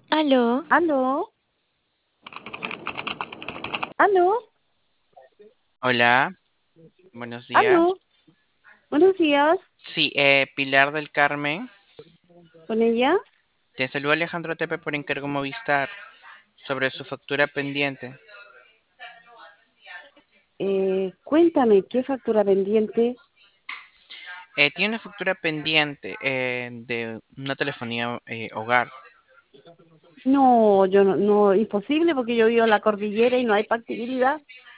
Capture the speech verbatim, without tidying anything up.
Aló, Aló, aló, Hola, buenos días. aló. Buenos días, Sí, eh, Pilar del Carmen. ¿con ella? Te saluda Alejandro Tepe por encargo Movistar sobre su factura pendiente. Eh, cuéntame, ¿qué factura pendiente? Eh, tiene una factura pendiente eh, de una telefonía eh, hogar. No, yo no, no, imposible porque yo vivo en la cordillera y no hay factibilidad.